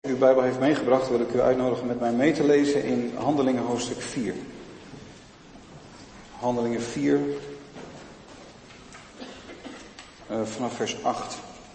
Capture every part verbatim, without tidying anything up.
uw Bijbel heeft meegebracht, wil ik u uitnodigen met mij mee te lezen in Handelingen hoofdstuk vier. Handelingen vier, uh, vanaf vers acht.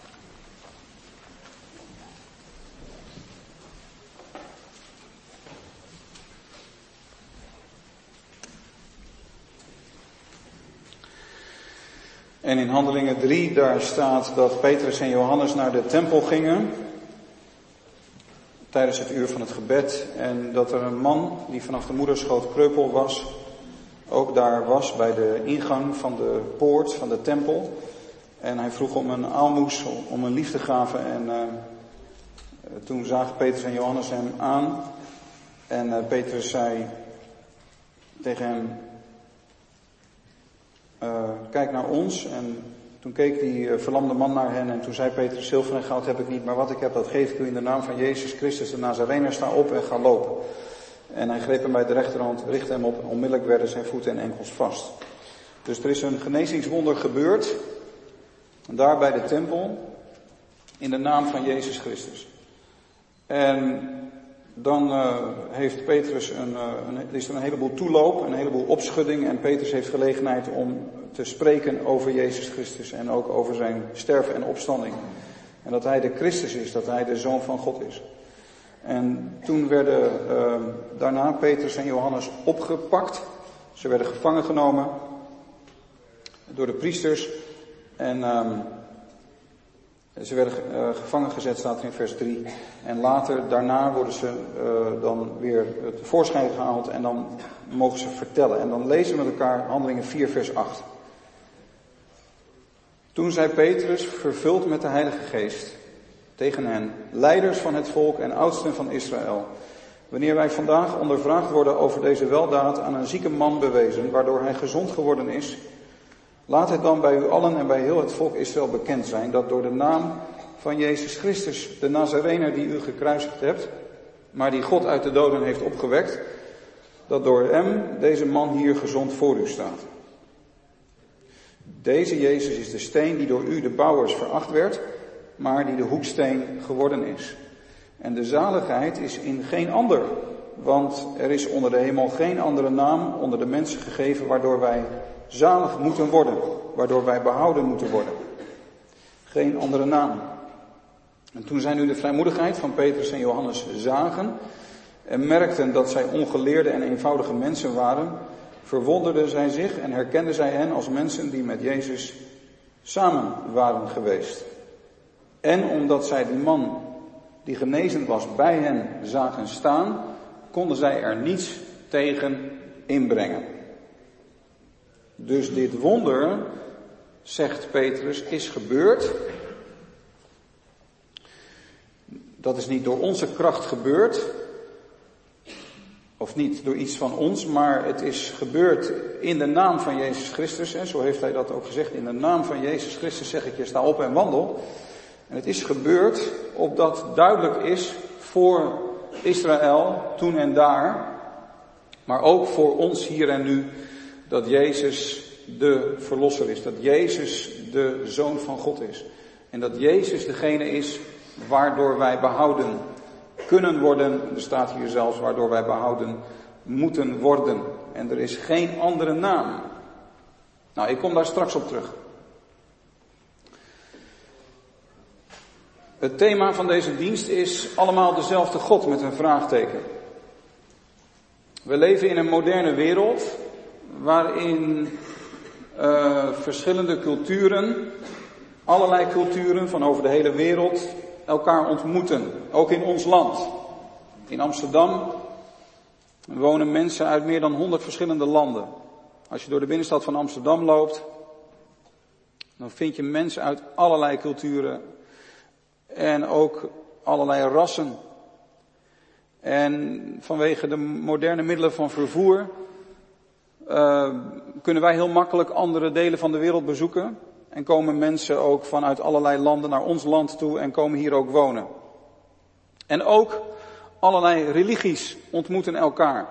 En in Handelingen drie, daar staat dat Petrus en Johannes naar de tempel gingen tijdens het uur van het gebed, en dat er een man die vanaf de moederschoot kreupel was, ook daar was bij de ingang van de poort van de tempel. En hij vroeg om een aalmoes, om een liefdegave, en uh, toen zagen Petrus en Johannes hem aan. En uh, Petrus zei tegen hem, uh, kijk naar ons. En toen keek die uh, verlamde man naar hen en toen zei Petrus, zilver en goud heb ik niet, maar wat ik heb, dat geef ik u in de naam van Jezus Christus de Nazarener, sta op en ga lopen. En hij greep hem bij de rechterhand, richtte hem op en onmiddellijk werden zijn voeten en enkels vast. Dus er is een genezingswonder gebeurd, daar bij de tempel, in de naam van Jezus Christus. En dan uh, heeft Petrus een, uh, een, is er een heleboel toeloop, een heleboel opschudding, en Petrus heeft gelegenheid om te spreken over Jezus Christus en ook over zijn sterven en opstanding. En dat hij de Christus is, dat hij de Zoon van God is. En toen werden uh, daarna Petrus en Johannes opgepakt. Ze werden gevangen genomen door de priesters. En uh, ze werden uh, gevangen gezet, staat er in vers drie. En later, daarna worden ze uh, dan weer tevoorschijn gehaald en dan mogen ze vertellen. En dan lezen we met elkaar Handelingen vier vers acht. Toen zei Petrus, vervuld met de Heilige Geest, tegen hen, leiders van het volk en oudsten van Israël: wanneer wij vandaag ondervraagd worden over deze weldaad aan een zieke man bewezen, waardoor hij gezond geworden is, laat het dan bij u allen en bij heel het volk Israël bekend zijn, dat door de naam van Jezus Christus, de Nazarener die u gekruisigd hebt, maar die God uit de doden heeft opgewekt, dat door hem deze man hier gezond voor u staat. Deze Jezus is de steen die door u de bouwers veracht werd, maar die de hoeksteen geworden is. En de zaligheid is in geen ander, want er is onder de hemel geen andere naam onder de mensen gegeven waardoor wij zalig moeten worden, waardoor wij behouden moeten worden. Geen andere naam. En toen zij nu de vrijmoedigheid van Petrus en Johannes zagen en merkten dat zij ongeleerde en eenvoudige mensen waren, verwonderden zij zich en herkenden zij hen als mensen die met Jezus samen waren geweest. En omdat zij die man die genezen was bij hen zagen staan, konden zij er niets tegen inbrengen. Dus dit wonder, zegt Petrus, is gebeurd. Dat is niet door onze kracht gebeurd, of niet door iets van ons, maar het is gebeurd in de naam van Jezus Christus. En zo heeft hij dat ook gezegd, in de naam van Jezus Christus zeg ik je, sta op en wandel. En het is gebeurd opdat duidelijk is voor Israël toen en daar, maar ook voor ons hier en nu, dat Jezus de Verlosser is. Dat Jezus de Zoon van God is. En dat Jezus degene is waardoor wij behouden kunnen worden. Er staat hier zelfs waardoor wij behouden moeten worden. En er is geen andere naam. Nou, ik kom daar straks op terug. Het thema van deze dienst is allemaal dezelfde God met een vraagteken. We leven in een moderne wereld waarin uh, verschillende culturen, allerlei culturen van over de hele wereld elkaar ontmoeten. Ook in ons land. In Amsterdam wonen mensen uit meer dan honderd verschillende landen. Als je door de binnenstad van Amsterdam loopt, dan vind je mensen uit allerlei culturen en ook allerlei rassen. En vanwege de moderne middelen van vervoer uh, kunnen wij heel makkelijk andere delen van de wereld bezoeken. En komen mensen ook vanuit allerlei landen naar ons land toe en komen hier ook wonen. En ook allerlei religies ontmoeten elkaar.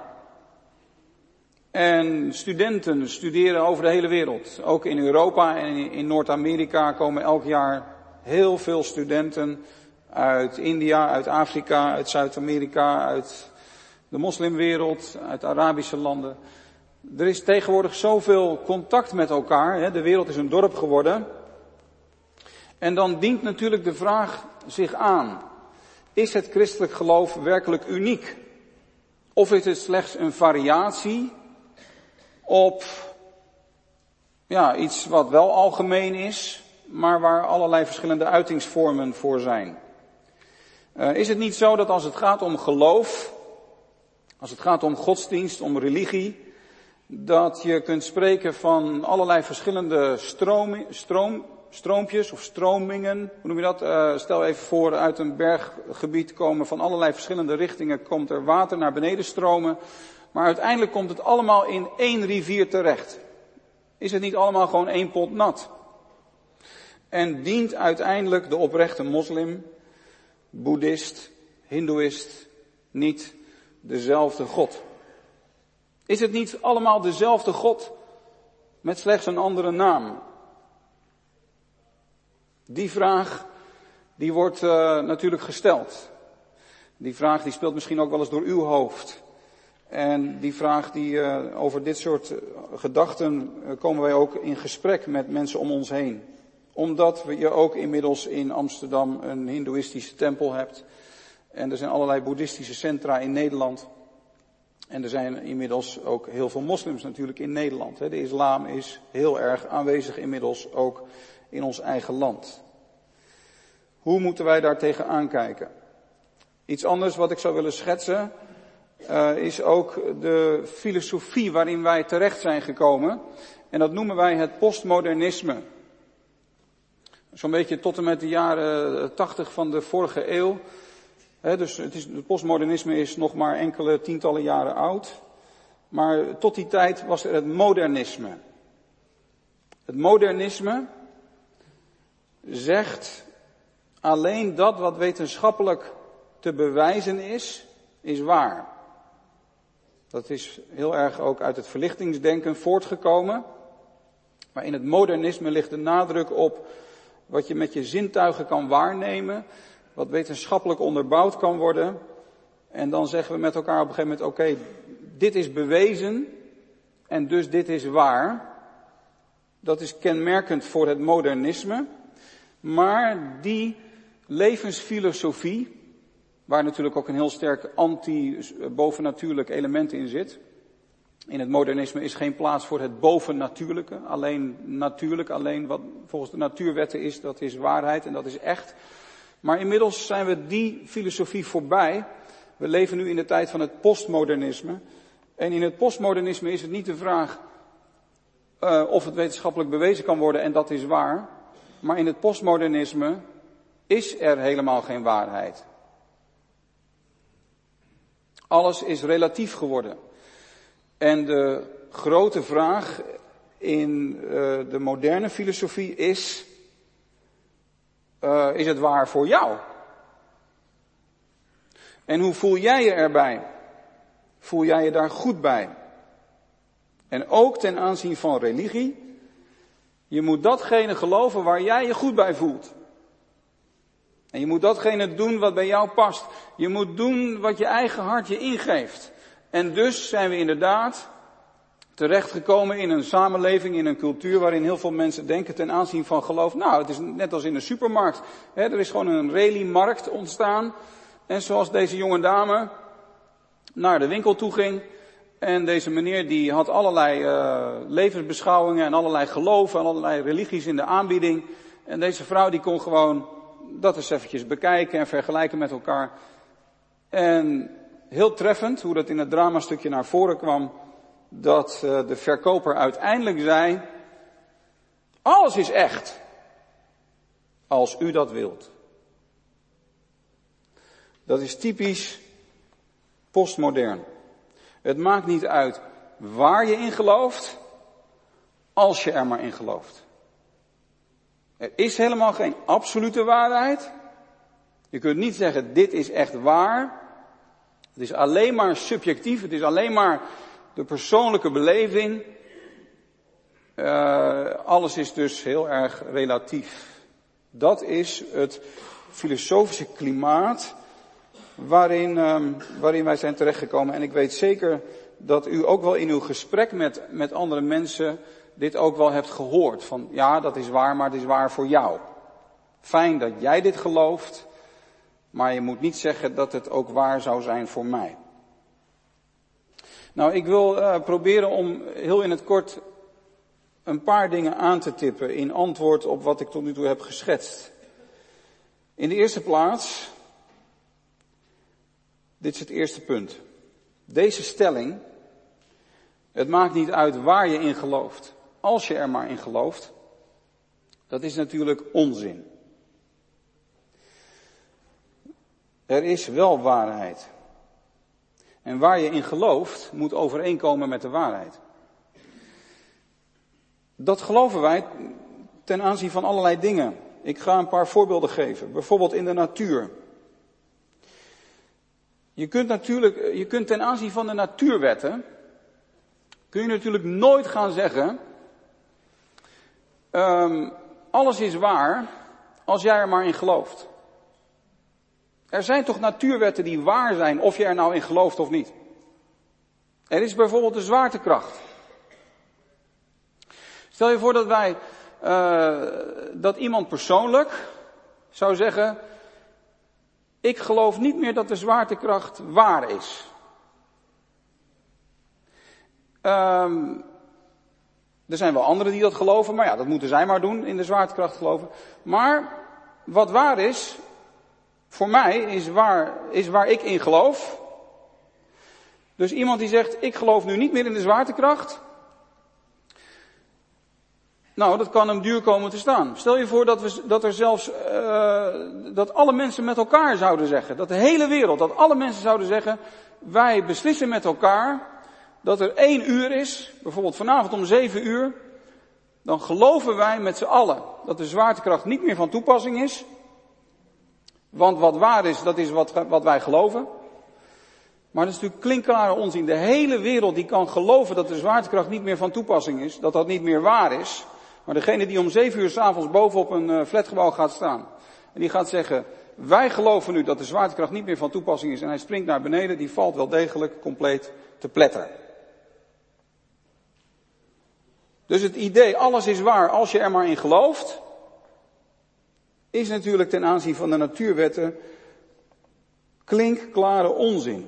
En studenten studeren over de hele wereld. Ook in Europa en in Noord-Amerika komen elk jaar heel veel studenten uit India, uit Afrika, uit Zuid-Amerika, uit de moslimwereld, uit Arabische landen. Er is tegenwoordig zoveel contact met elkaar, hè? De wereld is een dorp geworden. En dan dient natuurlijk de vraag zich aan, is het christelijk geloof werkelijk uniek? Of is het slechts een variatie op ja, iets wat wel algemeen is, maar waar allerlei verschillende uitingsvormen voor zijn? Uh, is het niet zo dat als het gaat om geloof, als het gaat om godsdienst, om religie, dat je kunt spreken van allerlei verschillende stroom, stroom, stroompjes of stromingen, hoe noem je dat? Uh, stel even voor, uit een berggebied komen van allerlei verschillende richtingen, komt er water naar beneden stromen, maar uiteindelijk komt het allemaal in één rivier terecht. Is het niet allemaal gewoon één pot nat? En dient uiteindelijk de oprechte moslim, boeddhist, hindoeïst niet dezelfde God? Is het niet allemaal dezelfde God met slechts een andere naam? Die vraag, die wordt uh, natuurlijk gesteld. Die vraag die speelt misschien ook wel eens door uw hoofd. En die vraag die uh, over dit soort uh, gedachten uh, komen wij ook in gesprek met mensen om ons heen. Omdat je ook inmiddels in Amsterdam een hindoeïstische tempel hebt. En er zijn allerlei boeddhistische centra in Nederland. En er zijn inmiddels ook heel veel moslims natuurlijk in Nederland. De islam is heel erg aanwezig inmiddels ook in ons eigen land. Hoe moeten wij daar tegenaan kijken? Iets anders wat ik zou willen schetsen uh, is ook de filosofie waarin wij terecht zijn gekomen. En dat noemen wij het postmodernisme. Zo'n beetje tot en met de jaren tachtig van de vorige eeuw. He, dus het, is, het postmodernisme is nog maar enkele tientallen jaren oud. Maar tot die tijd was er het modernisme. Het modernisme zegt alleen dat wat wetenschappelijk te bewijzen is, is waar. Dat is heel erg ook uit het verlichtingsdenken voortgekomen. Maar in het modernisme ligt de nadruk op wat je met je zintuigen kan waarnemen, wat wetenschappelijk onderbouwd kan worden. En dan zeggen we met elkaar op een gegeven moment, oké, okay, dit is bewezen en dus dit is waar. Dat is kenmerkend voor het modernisme. Maar die levensfilosofie, waar natuurlijk ook een heel sterk anti-bovennatuurlijk element in zit. In het modernisme is geen plaats voor het bovennatuurlijke. Alleen natuurlijk, alleen wat volgens de natuurwetten is, dat is waarheid en dat is echt. Maar inmiddels zijn we die filosofie voorbij. We leven nu in de tijd van het postmodernisme. En in het postmodernisme is het niet de vraag uh, of het wetenschappelijk bewezen kan worden en dat is waar. Maar in het postmodernisme is er helemaal geen waarheid. Alles is relatief geworden. En de grote vraag in uh, de moderne filosofie is, uh, is het waar voor jou? En hoe voel jij je erbij? Voel jij je daar goed bij? En ook ten aanzien van religie, je moet datgene geloven waar jij je goed bij voelt. En je moet datgene doen wat bij jou past. Je moet doen wat je eigen hart je ingeeft. En dus zijn we inderdaad terechtgekomen in een samenleving, in een cultuur waarin heel veel mensen denken ten aanzien van geloof. Nou, het is net als in een supermarkt. He, er is gewoon een rallymarkt ontstaan. En zoals deze jonge dame naar de winkel toe ging. En deze meneer die had allerlei uh, levensbeschouwingen en allerlei geloven en allerlei religies in de aanbieding. En deze vrouw die kon gewoon dat eens eventjes bekijken en vergelijken met elkaar. En heel treffend hoe dat in het dramastukje naar voren kwam, dat uh, de verkoper uiteindelijk zei, alles is echt, als u dat wilt. Dat is typisch postmodern. Het maakt niet uit waar je in gelooft, als je er maar in gelooft. Er is helemaal geen absolute waarheid. Je kunt niet zeggen, dit is echt waar. Het is alleen maar subjectief, het is alleen maar de persoonlijke beleving. Uh, alles is dus heel erg relatief. Dat is het filosofische klimaat waarin, um, waarin wij zijn terechtgekomen. En ik weet zeker dat u ook wel in uw gesprek met, met andere mensen dit ook wel hebt gehoord. Van ja, dat is waar, maar het is waar voor jou. Fijn dat jij dit gelooft, maar je moet niet zeggen dat het ook waar zou zijn voor mij. Nou, ik wil uh, proberen om heel in het kort een paar dingen aan te tippen in antwoord op wat ik tot nu toe heb geschetst. In de eerste plaats, dit is het eerste punt. Deze stelling, het maakt niet uit waar je in gelooft, als je er maar in gelooft, dat is natuurlijk onzin. Er is wel waarheid. En waar je in gelooft, moet overeenkomen met de waarheid. Dat geloven wij ten aanzien van allerlei dingen. Ik ga een paar voorbeelden geven. Bijvoorbeeld in de natuur. Je kunt natuurlijk, je kunt ten aanzien van de natuurwetten, kun je natuurlijk nooit gaan zeggen, um, alles is waar als jij er maar in gelooft. Er zijn toch natuurwetten die waar zijn of je er nou in gelooft of niet. Er is bijvoorbeeld de zwaartekracht. Stel je voor dat wij, uh, dat iemand persoonlijk zou zeggen, ik geloof niet meer dat de zwaartekracht waar is. Um, er zijn wel anderen die dat geloven, maar ja, dat moeten zij maar doen, in de zwaartekracht geloven. Maar wat waar is, voor mij is waar, is waar ik in geloof. Dus iemand die zegt, ik geloof nu niet meer in de zwaartekracht. Nou, dat kan hem duur komen te staan. Stel je voor dat, we, dat er zelfs, uh, dat alle mensen met elkaar zouden zeggen, dat de hele wereld, dat alle mensen zouden zeggen, wij beslissen met elkaar dat er één uur is, bijvoorbeeld vanavond om zeven uur, dan geloven wij met z'n allen dat de zwaartekracht niet meer van toepassing is. Want wat waar is, dat is wat, wat wij geloven. Maar dat is natuurlijk klinkklare onzin. De hele wereld die kan geloven dat de zwaartekracht niet meer van toepassing is, dat dat niet meer waar is. Maar degene die om zeven uur 's avonds bovenop een flatgebouw gaat staan en die gaat zeggen, wij geloven nu dat de zwaartekracht niet meer van toepassing is en hij springt naar beneden, die valt wel degelijk compleet te pletter. Dus het idee, alles is waar als je er maar in gelooft, is natuurlijk ten aanzien van de natuurwetten klinkklare onzin.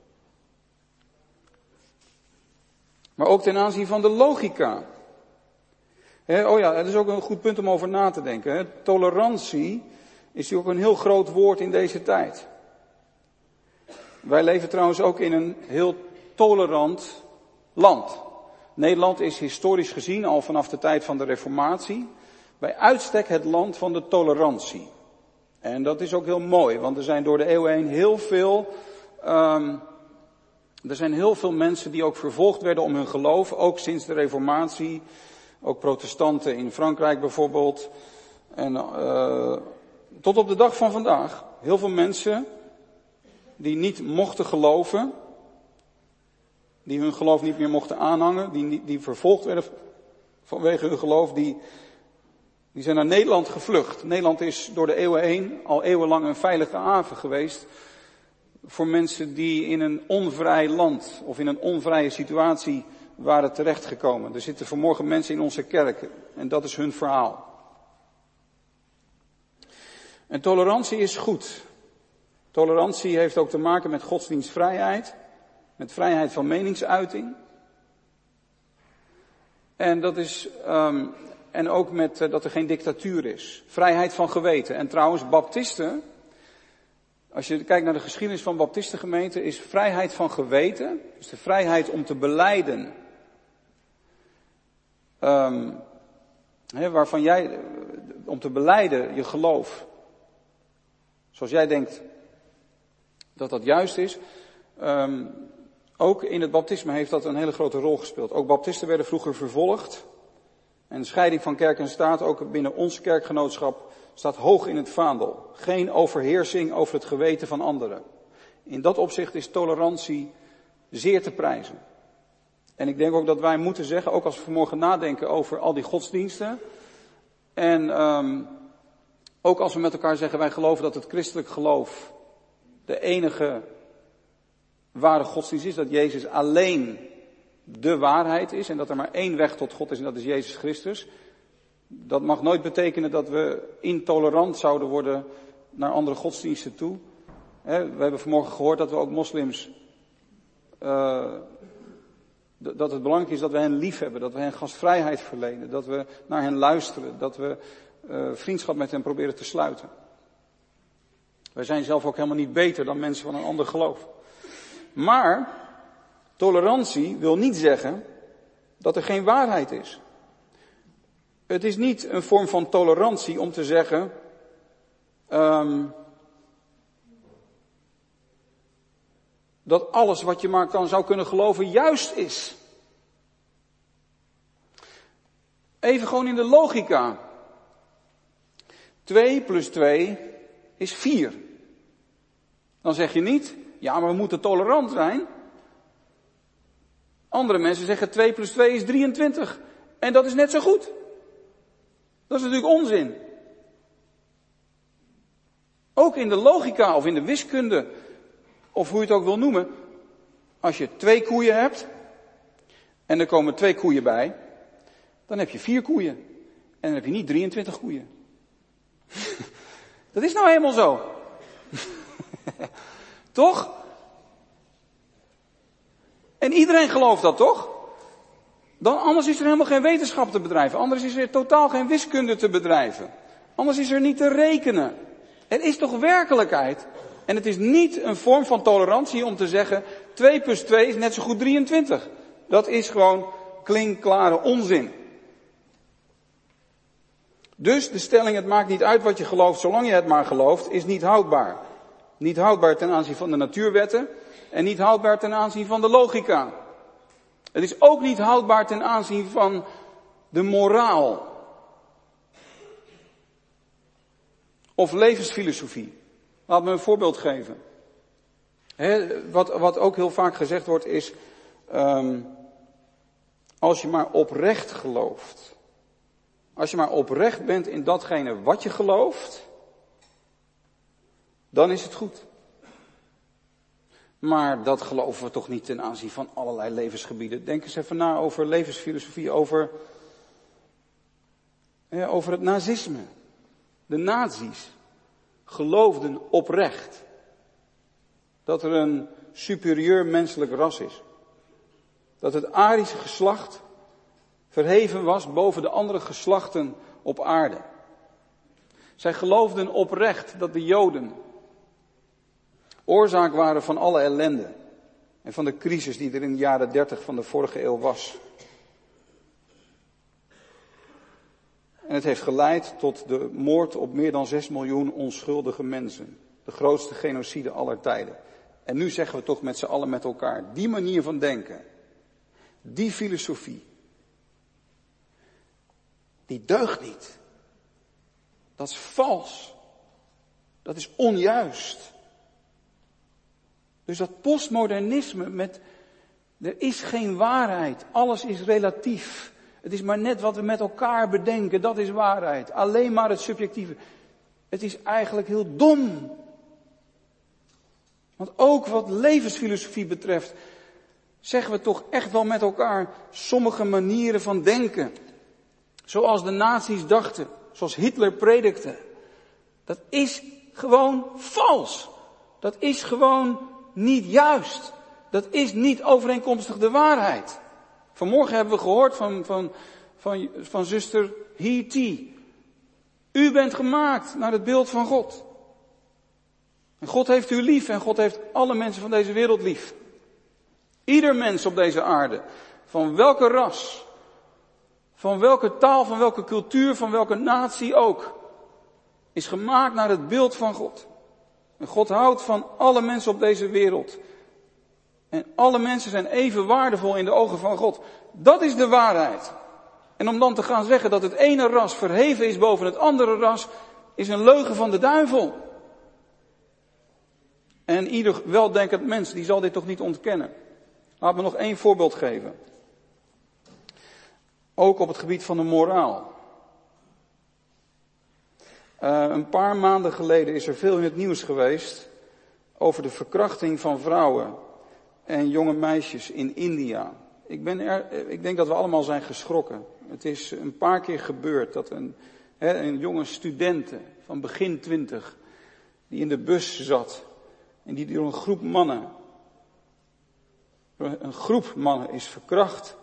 Maar ook ten aanzien van de logica. He, oh ja, dat is ook een goed punt om over na te denken. He. Tolerantie is natuurlijk ook een heel groot woord in deze tijd. Wij leven trouwens ook in een heel tolerant land. Nederland is historisch gezien al vanaf de tijd van de Reformatie bij uitstek het land van de tolerantie. En dat is ook heel mooi, want er zijn door de eeuwen heen heel veel, um, er zijn heel veel mensen die ook vervolgd werden om hun geloof, ook sinds de Reformatie, ook protestanten in Frankrijk bijvoorbeeld. En uh, tot op de dag van vandaag, heel veel mensen die niet mochten geloven, die hun geloof niet meer mochten aanhangen, die, die vervolgd werden vanwege hun geloof, die Die zijn naar Nederland gevlucht. Nederland is door de eeuwen heen al eeuwenlang een veilige haven geweest voor mensen die in een onvrij land of in een onvrije situatie waren terechtgekomen. Er zitten vanmorgen mensen in onze kerk en dat is hun verhaal. En tolerantie is goed. Tolerantie heeft ook te maken met godsdienstvrijheid, met vrijheid van meningsuiting. En dat is... Um, En ook met uh, dat er geen dictatuur is. Vrijheid van geweten. En trouwens, baptisten, als je kijkt naar de geschiedenis van baptistengemeenten, is vrijheid van geweten, dus de vrijheid om te belijden, um, he, waarvan jij, om te belijden je geloof, zoals jij denkt dat dat juist is, um, ook in het baptisme heeft dat een hele grote rol gespeeld. Ook baptisten werden vroeger vervolgd. En de scheiding van kerk en staat, ook binnen ons kerkgenootschap, staat hoog in het vaandel. Geen overheersing over het geweten van anderen. In dat opzicht is tolerantie zeer te prijzen. En ik denk ook dat wij moeten zeggen, ook als we vanmorgen nadenken over al die godsdiensten. En um, Ook als we met elkaar zeggen, wij geloven dat het christelijk geloof de enige ware godsdienst is, dat Jezus alleen de waarheid is en dat er maar één weg tot God is en dat is Jezus Christus. Dat mag nooit betekenen dat we intolerant zouden worden naar andere godsdiensten toe. We hebben vanmorgen gehoord dat we ook moslims, uh, dat het belangrijk is dat we hen lief hebben, dat we hen gastvrijheid verlenen, dat we naar hen luisteren, dat we uh, vriendschap met hen proberen te sluiten. Wij zijn zelf ook helemaal niet beter dan mensen van een ander geloof. Maar tolerantie wil niet zeggen dat er geen waarheid is. Het is niet een vorm van tolerantie om te zeggen, um, dat alles wat je maar kan, zou kunnen geloven juist is. Even gewoon in de logica. twee plus twee is vier. Dan zeg je niet, ja maar we moeten tolerant zijn. Andere mensen zeggen twee plus twee is drieëntwintig. En dat is net zo goed. Dat is natuurlijk onzin. Ook in de logica of in de wiskunde, of hoe je het ook wil noemen. Als je twee koeien hebt, en er komen twee koeien bij, dan heb je vier koeien. En dan heb je niet drieëntwintig koeien. Dat is nou helemaal zo. Toch? En iedereen gelooft dat, toch? Dan, anders is er helemaal geen wetenschap te bedrijven. Anders is er totaal geen wiskunde te bedrijven. Anders is er niet te rekenen. Er is toch werkelijkheid. En het is niet een vorm van tolerantie om te zeggen, twee plus twee is net zo goed drieëntwintig. Dat is gewoon klinkklare onzin. Dus de stelling, het maakt niet uit wat je gelooft, zolang je het maar gelooft, is niet houdbaar. Niet houdbaar ten aanzien van de natuurwetten en niet houdbaar ten aanzien van de logica. Het is ook niet houdbaar ten aanzien van de moraal. Of levensfilosofie. Laat me een voorbeeld geven. He, wat, wat ook heel vaak gezegd wordt is, um, als je maar oprecht gelooft. Als je maar oprecht bent in datgene wat je gelooft, dan is het goed. Maar dat geloven we toch niet ten aanzien van allerlei levensgebieden. Denk eens even na over levensfilosofie, over, ja, over het nazisme. De nazi's geloofden oprecht dat er een superieur menselijk ras is. Dat het Arische geslacht verheven was boven de andere geslachten op aarde. Zij geloofden oprecht dat de Joden oorzaak waren van alle ellende en van de crisis die er in de jaren dertig van de vorige eeuw was. En het heeft geleid tot de moord op meer dan zes miljoen onschuldige mensen. De grootste genocide aller tijden. En nu zeggen we toch met z'n allen met elkaar, die manier van denken, die filosofie, die deugt niet. Dat is vals. Dat is onjuist. Dus dat postmodernisme met, er is geen waarheid, alles is relatief. Het is maar net wat we met elkaar bedenken, dat is waarheid. Alleen maar het subjectieve. Het is eigenlijk heel dom. Want ook wat levensfilosofie betreft, zeggen we toch echt wel met elkaar sommige manieren van denken. Zoals de nazi's dachten, zoals Hitler predikte. Dat is gewoon vals. Dat is gewoon niet juist. Dat is niet overeenkomstig de waarheid. Vanmorgen hebben we gehoord van, van, van, van zuster He-T. U bent gemaakt naar het beeld van God. En God heeft u lief en God heeft alle mensen van deze wereld lief. Ieder mens op deze aarde, van welke ras, van welke taal, van welke cultuur, van welke natie ook, is gemaakt naar het beeld van God. En God houdt van alle mensen op deze wereld. En alle mensen zijn even waardevol in de ogen van God. Dat is de waarheid. En om dan te gaan zeggen dat het ene ras verheven is boven het andere ras, is een leugen van de duivel. En ieder weldenkend mens, die zal dit toch niet ontkennen. Laat me nog één voorbeeld geven. Ook op het gebied van de moraal. Uh, een paar maanden geleden is er veel in het nieuws geweest over de verkrachting van vrouwen en jonge meisjes in India. Ik, ben er, ik denk dat we allemaal zijn geschrokken. Het is een paar keer gebeurd dat een, hè, een jonge studente van begin twintig, die in de bus zat en die door een groep mannen, een groep mannen is verkracht.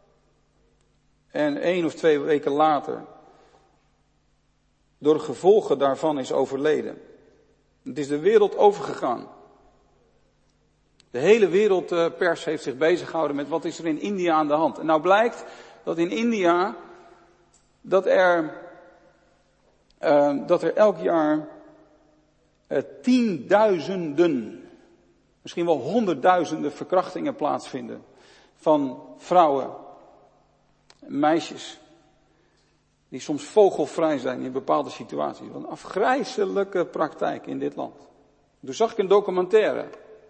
En één of twee weken later door de gevolgen daarvan is overleden. Het is de wereld overgegaan. De hele wereldpers heeft zich bezig gehouden met wat is er in India aan de hand. En nou blijkt dat in India, dat er, uh, dat er elk jaar uh, tienduizenden, misschien wel honderdduizenden verkrachtingen plaatsvinden van vrouwen, meisjes, die soms vogelvrij zijn in bepaalde situaties. Een afgrijselijke praktijk in dit land. Toen zag ik een documentaire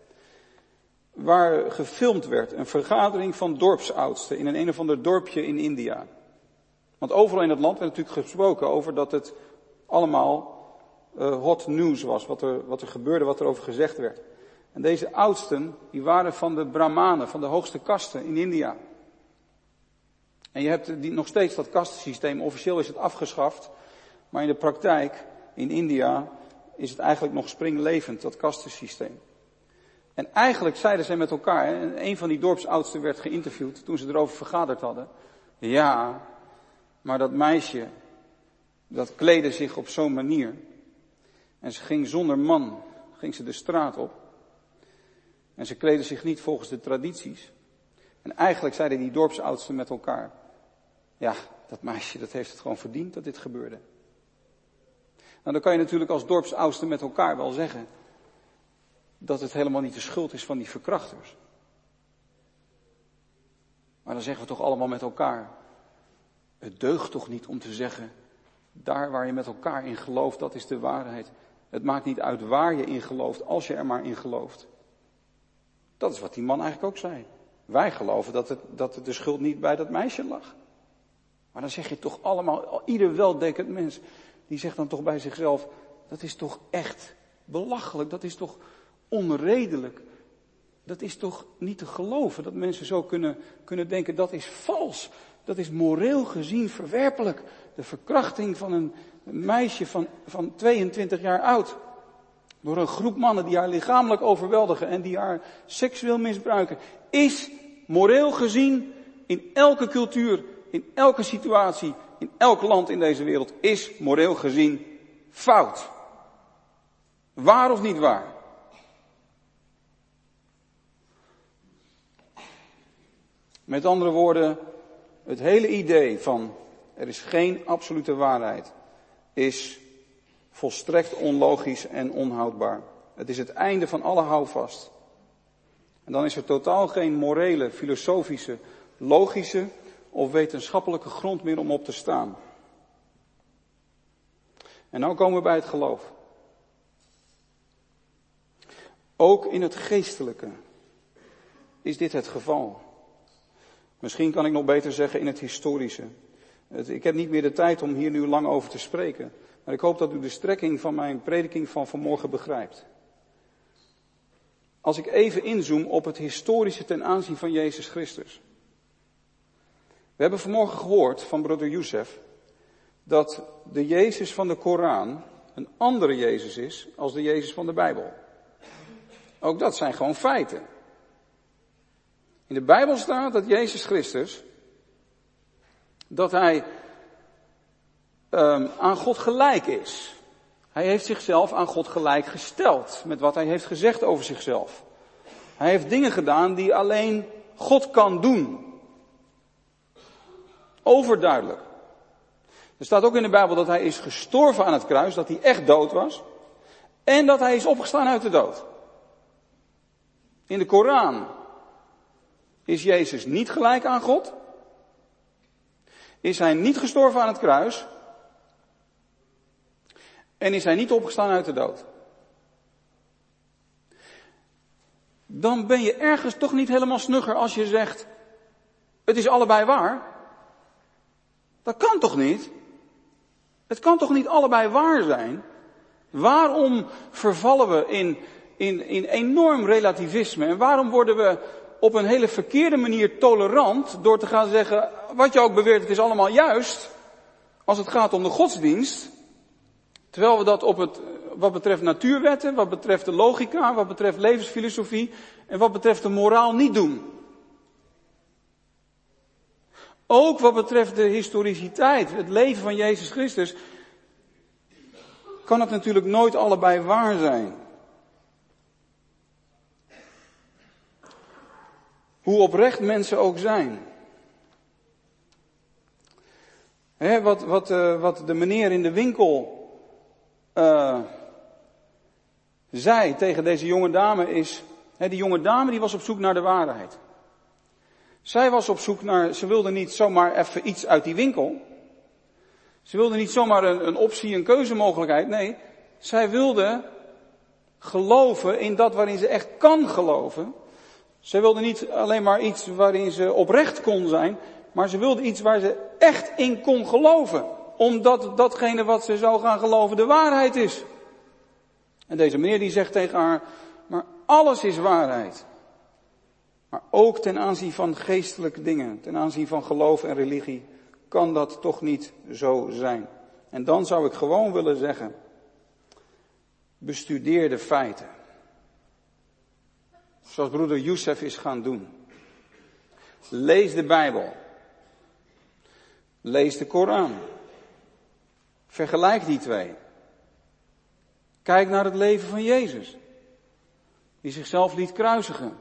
waar gefilmd werd, een vergadering van dorpsoudsten in een een of ander dorpje in India. Want overal in het land werd natuurlijk gesproken over dat het allemaal uh, hot news was, wat er, wat er gebeurde, wat er over gezegd werd. En deze oudsten, die waren van de Brahmanen, van de hoogste kasten in India. En je hebt die, nog steeds dat kastensysteem, officieel is het afgeschaft, maar in de praktijk in India is het eigenlijk nog springlevend, dat kastensysteem. En eigenlijk zeiden zij met elkaar, en een van die dorpsoudsten werd geïnterviewd toen ze erover vergaderd hadden. Ja, maar dat meisje, dat kleedde zich op zo'n manier. En ze ging zonder man, ging ze de straat op. En ze kleedde zich niet volgens de tradities. En eigenlijk zeiden die dorpsoudsten met elkaar, ja, dat meisje, dat heeft het gewoon verdiend dat dit gebeurde. Nou, dan kan je natuurlijk als dorpsoudsten met elkaar wel zeggen dat het helemaal niet de schuld is van die verkrachters. Maar dan zeggen we toch allemaal met elkaar, het deugt toch niet om te zeggen, daar waar je met elkaar in gelooft, dat is de waarheid. Het maakt niet uit waar je in gelooft, als je er maar in gelooft. Dat is wat die man eigenlijk ook zei. Wij geloven dat het, dat het de schuld niet bij dat meisje lag. Maar dan zeg je toch allemaal, ieder weldenkend mens, die zegt dan toch bij zichzelf, dat is toch echt belachelijk, dat is toch onredelijk. Dat is toch niet te geloven, dat mensen zo kunnen, kunnen denken, dat is vals. Dat is moreel gezien verwerpelijk. De verkrachting van een, een meisje van, van tweeëntwintig jaar oud. Door een groep mannen die haar lichamelijk overweldigen en die haar seksueel misbruiken. Is moreel gezien in elke cultuur, in elke situatie, in elk land in deze wereld, is moreel gezien fout. Waar of niet waar? Met andere woorden, het hele idee van er is geen absolute waarheid is volstrekt onlogisch en onhoudbaar. Het is het einde van alle houvast. En dan is er totaal geen morele, filosofische, logische of wetenschappelijke grond meer om op te staan. En nou komen we bij het geloof. Ook in het geestelijke is dit het geval. Misschien kan ik nog beter zeggen in het historische. Ik heb niet meer de tijd om hier nu lang over te spreken. Maar ik hoop dat u de strekking van mijn prediking van vanmorgen begrijpt. Als ik even inzoom op het historische ten aanzien van Jezus Christus. We hebben vanmorgen gehoord van broeder Youssef dat de Jezus van de Koran een andere Jezus is als de Jezus van de Bijbel. Ook dat zijn gewoon feiten. In de Bijbel staat dat Jezus Christus, dat hij um, aan God gelijk is. Hij heeft zichzelf aan God gelijk gesteld met wat hij heeft gezegd over zichzelf. Hij heeft dingen gedaan die alleen God kan doen. Overduidelijk. Er staat ook in de Bijbel dat hij is gestorven aan het kruis, dat hij echt dood was. En dat hij is opgestaan uit de dood. In de Koran is Jezus niet gelijk aan God. Is hij niet gestorven aan het kruis. En is hij niet opgestaan uit de dood. Dan ben je ergens toch niet helemaal snugger als je zegt, het is allebei waar. Dat kan toch niet? Het kan toch niet allebei waar zijn? Waarom vervallen we in, in, in enorm relativisme? En waarom worden we op een hele verkeerde manier tolerant door te gaan zeggen, wat je ook beweert, het is allemaal juist, als het gaat om de godsdienst, terwijl we dat op het, wat betreft natuurwetten, wat betreft de logica, wat betreft levensfilosofie en wat betreft de moraal niet doen. Ook wat betreft de historiciteit, het leven van Jezus Christus, kan het natuurlijk nooit allebei waar zijn. Hoe oprecht mensen ook zijn. He, wat, wat, uh, wat de meneer in de winkel uh, zei tegen deze jonge dame is, he, die jonge dame die was op zoek naar de waarheid. Zij was op zoek naar, ze wilde niet zomaar even iets uit die winkel. Ze wilde niet zomaar een, een optie, een keuzemogelijkheid. Nee, zij wilde geloven in dat waarin ze echt kan geloven. Ze wilde niet alleen maar iets waarin ze oprecht kon zijn, maar ze wilde iets waar ze echt in kon geloven. Omdat datgene wat ze zou gaan geloven de waarheid is. En deze meneer die zegt tegen haar, maar alles is waarheid. Maar ook ten aanzien van geestelijke dingen, ten aanzien van geloof en religie, kan dat toch niet zo zijn. En dan zou ik gewoon willen zeggen, bestudeer de feiten. Zoals broeder Youssef is gaan doen. Lees de Bijbel. Lees de Koran. Vergelijk die twee. Kijk naar het leven van Jezus. Die zichzelf liet kruisigen.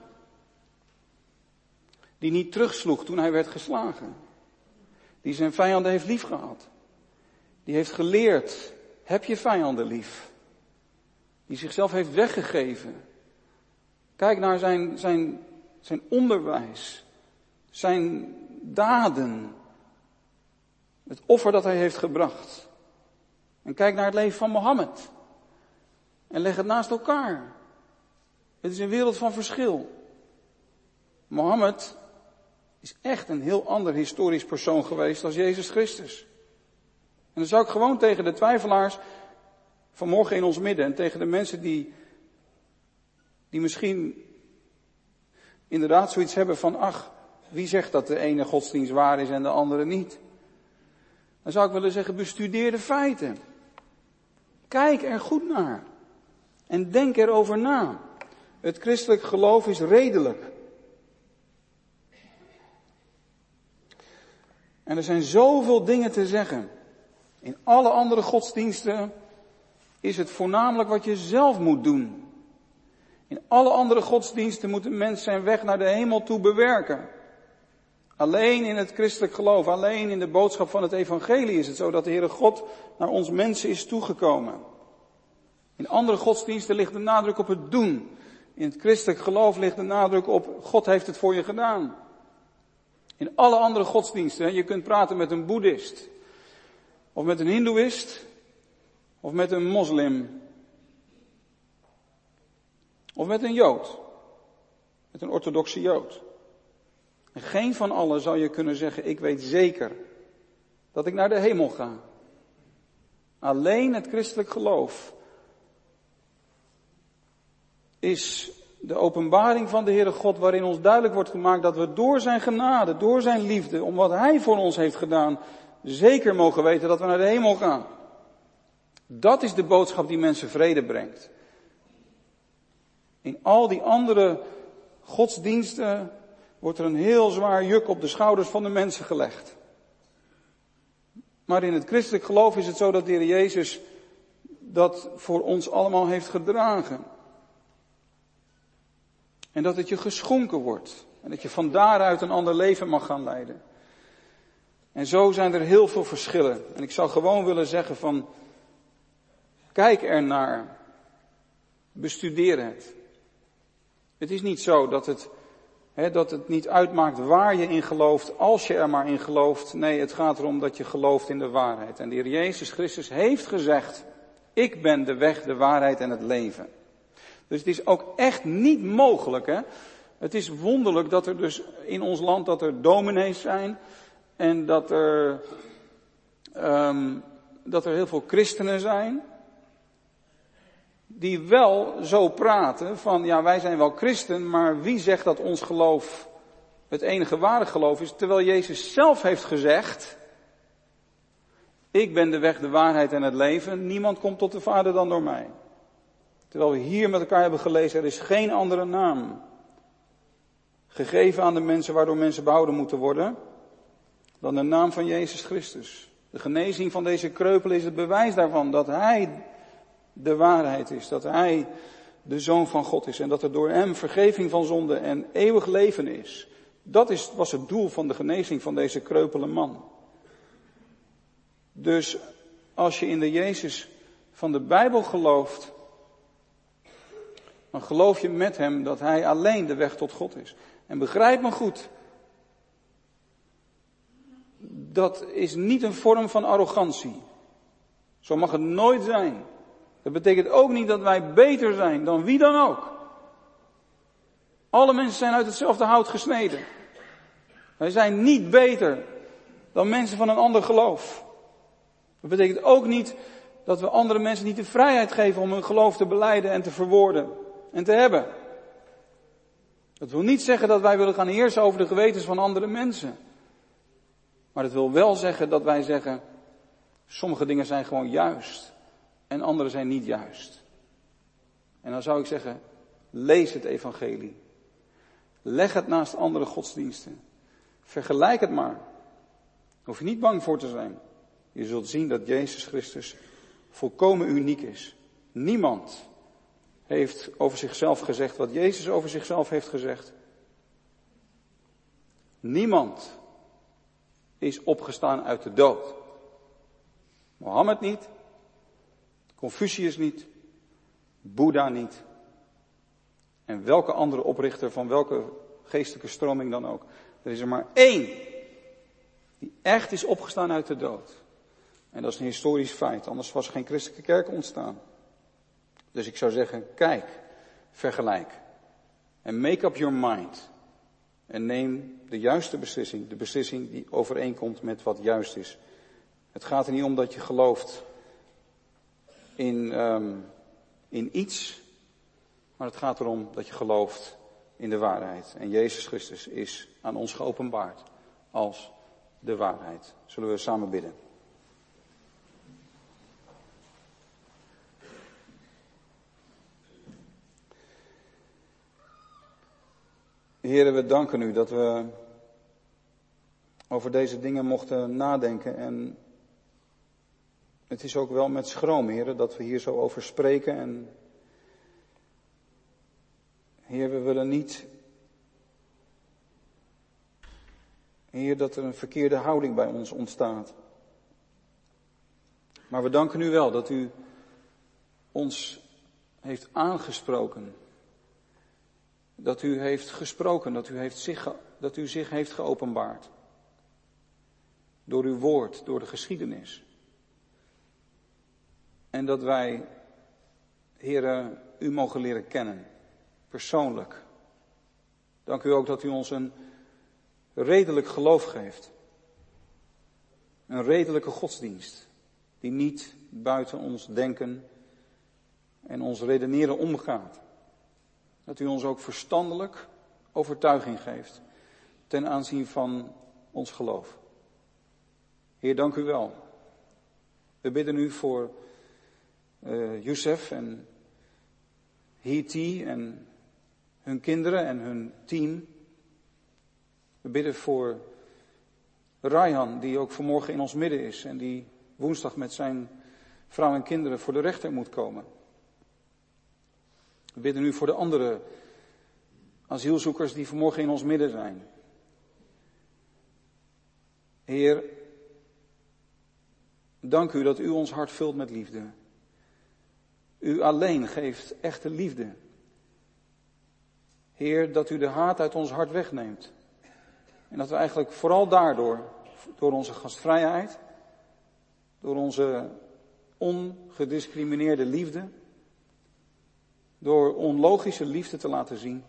Die niet terugsloeg toen hij werd geslagen. Die zijn vijanden heeft liefgehad. Die heeft geleerd, heb je vijanden lief. Die zichzelf heeft weggegeven. Kijk naar zijn, zijn, zijn onderwijs. Zijn daden. Het offer dat hij heeft gebracht. En kijk naar het leven van Mohammed. En leg het naast elkaar. Het is een wereld van verschil. Mohammed is echt een heel ander historisch persoon geweest als Jezus Christus. En dan zou ik gewoon tegen de twijfelaars vanmorgen in ons midden en tegen de mensen die, die misschien inderdaad zoiets hebben van, ach, wie zegt dat de ene godsdienst waar is en de andere niet? Dan zou ik willen zeggen, bestudeer de feiten. Kijk er goed naar. En denk erover na. Het christelijk geloof is redelijk. En er zijn zoveel dingen te zeggen. In alle andere godsdiensten is het voornamelijk wat je zelf moet doen. In alle andere godsdiensten moet een mens zijn weg naar de hemel toe bewerken. Alleen in het christelijk geloof, alleen in de boodschap van het evangelie is het zo dat de Heere God naar ons mensen is toegekomen. In andere godsdiensten ligt de nadruk op het doen. In het christelijk geloof ligt de nadruk op God heeft het voor je gedaan. In alle andere godsdiensten, je kunt praten met een boeddhist, of met een hindoeïst, of met een moslim, of met een jood, met een orthodoxe jood. En geen van allen zou je kunnen zeggen, ik weet zeker dat ik naar de hemel ga. Alleen het christelijk geloof is de openbaring van de Heere God, waarin ons duidelijk wordt gemaakt dat we door zijn genade, door zijn liefde, om wat hij voor ons heeft gedaan, zeker mogen weten dat we naar de hemel gaan. Dat is de boodschap die mensen vrede brengt. In al die andere godsdiensten wordt er een heel zwaar juk op de schouders van de mensen gelegd. Maar in het christelijk geloof is het zo dat de Heer Jezus dat voor ons allemaal heeft gedragen. En dat het je geschonken wordt. En dat je van daaruit een ander leven mag gaan leiden. En zo zijn er heel veel verschillen. En ik zou gewoon willen zeggen van, kijk ernaar. Bestudeer het. Het is niet zo dat het, hè, dat het niet uitmaakt waar je in gelooft, als je er maar in gelooft. Nee, het gaat erom dat je gelooft in de waarheid. En de Heer Jezus Christus heeft gezegd, ik ben de weg, de waarheid en het leven. Dus het is ook echt niet mogelijk, hè. Het is wonderlijk dat er dus in ons land, dat er dominees zijn en dat er um, dat er heel veel christenen zijn die wel zo praten van, ja, wij zijn wel christen, maar wie zegt dat ons geloof het enige ware geloof is, terwijl Jezus zelf heeft gezegd, ik ben de weg, de waarheid en het leven, niemand komt tot de Vader dan door mij. Terwijl we hier met elkaar hebben gelezen, er is geen andere naam gegeven aan de mensen waardoor mensen behouden moeten worden, dan de naam van Jezus Christus. De genezing van deze kreupel is het bewijs daarvan dat Hij de waarheid is, dat Hij de Zoon van God is en dat er door Hem vergeving van zonde en eeuwig leven is. Dat is, was het doel van de genezing van deze kreupele man. Dus als je in de Jezus van de Bijbel gelooft, dan geloof je met Hem dat Hij alleen de weg tot God is. En begrijp me goed, dat is niet een vorm van arrogantie. Zo mag het nooit zijn. Dat betekent ook niet dat wij beter zijn dan wie dan ook. Alle mensen zijn uit hetzelfde hout gesneden. Wij zijn niet beter dan mensen van een ander geloof. Dat betekent ook niet dat we andere mensen niet de vrijheid geven om hun geloof te belijden en te verwoorden en te hebben. Dat wil niet zeggen dat wij willen gaan heersen over de gewetens van andere mensen. Maar dat wil wel zeggen dat wij zeggen, sommige dingen zijn gewoon juist en andere zijn niet juist. En dan zou ik zeggen, lees het evangelie. Leg het naast andere godsdiensten. Vergelijk het maar. Daar hoef je niet bang voor te zijn. Je zult zien dat Jezus Christus volkomen uniek is. Niemand heeft over zichzelf gezegd wat Jezus over zichzelf heeft gezegd. Niemand is opgestaan uit de dood. Mohammed niet. Confucius niet. Boeddha niet. En welke andere oprichter van welke geestelijke stroming dan ook. Er is er maar één die echt is opgestaan uit de dood. En dat is een historisch feit, anders was er geen christelijke kerk ontstaan. Dus ik zou zeggen, kijk, vergelijk. En make up your mind. En neem de juiste beslissing, de beslissing die overeenkomt met wat juist is. Het gaat er niet om dat je gelooft in, um, in iets, maar het gaat erom dat je gelooft in de waarheid. En Jezus Christus is aan ons geopenbaard als de waarheid. Zullen we samen bidden? Heren, we danken u dat we over deze dingen mochten nadenken. En het is ook wel met schroom, heren, dat we hier zo over spreken. En Heer, we willen niet, Heer, dat er een verkeerde houding bij ons ontstaat. Maar we danken u wel dat u ons heeft aangesproken. Dat u heeft gesproken, dat u, heeft zich, dat u zich heeft geopenbaard. Door uw woord, door de geschiedenis. En dat wij, Heere, u mogen leren kennen. Persoonlijk. Dank u ook dat u ons een redelijk geloof geeft. Een redelijke godsdienst. Die niet buiten ons denken en ons redeneren omgaat. Dat u ons ook verstandelijk overtuiging geeft ten aanzien van ons geloof. Heer, dank u wel. We bidden u voor uh, Youssef en Hiti en hun kinderen en hun team. We bidden voor Ryan, die ook vanmorgen in ons midden is en die woensdag met zijn vrouw en kinderen voor de rechter moet komen. We bidden u voor de andere asielzoekers die vanmorgen in ons midden zijn. Heer, dank u dat u ons hart vult met liefde. U alleen geeft echte liefde. Heer, dat u de haat uit ons hart wegneemt. En dat we eigenlijk vooral daardoor, door onze gastvrijheid, door onze ongediscrimineerde liefde, door onlogische liefde te laten zien,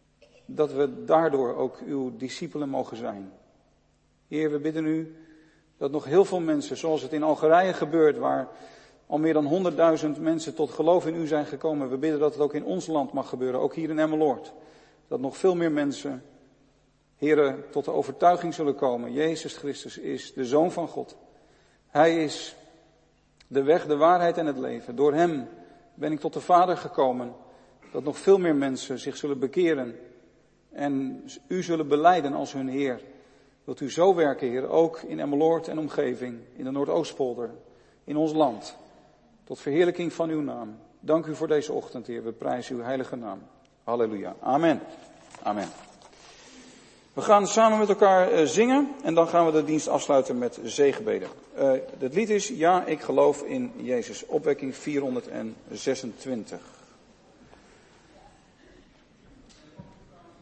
dat we daardoor ook uw discipelen mogen zijn. Heer, we bidden u Dat nog heel veel mensen, zoals het in Algerije gebeurt, waar al meer dan honderdduizend mensen tot geloof in u zijn gekomen. We bidden dat het ook in ons land mag gebeuren, ook hier in Emmeloord. Dat nog veel meer mensen, Heere, tot de overtuiging zullen komen. Jezus Christus is de Zoon van God. Hij is de weg, de waarheid en het leven. Door hem ben ik tot de Vader gekomen. Dat nog veel meer mensen zich zullen bekeren en u zullen belijden als hun Heer. Wilt u zo werken, Heer, ook in Emmeloord en omgeving, in de Noordoostpolder, in ons land. Tot verheerlijking van uw naam. Dank u voor deze ochtend, Heer. We prijzen uw heilige naam. Halleluja. Amen. Amen. We gaan samen met elkaar uh, zingen en dan gaan we de dienst afsluiten met zegenbeden. Uh, het lied is Ja, ik geloof in Jezus. Opwekking vierhonderdzesentwintig.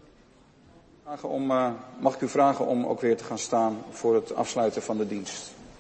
Om, uh, mag ik u vragen om ook weer te gaan staan voor het afsluiten van de dienst.